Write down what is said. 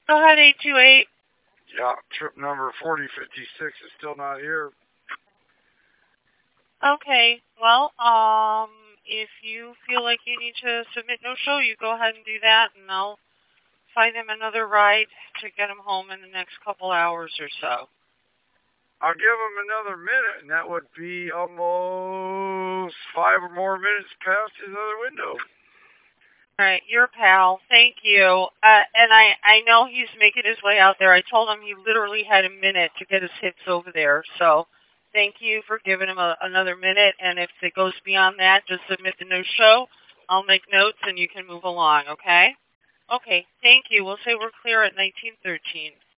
Go ahead, 828. Yeah, trip number 4056 is still not here. Okay, well, if you feel like you need to submit no show, you go ahead and do that, and I'll find him another ride to get him home in the next couple hours or so. I'll give him another minute, and that would be almost 5 or more minutes past his other window. All right, your pal. Thank you. And I know he's making his way out there. I told him he literally had a minute to get his hits over there. So thank you for giving him another minute. And if it goes beyond that, just submit the no show. I'll make notes and you can move along, okay? Okay, thank you. We'll say we're clear at 1913.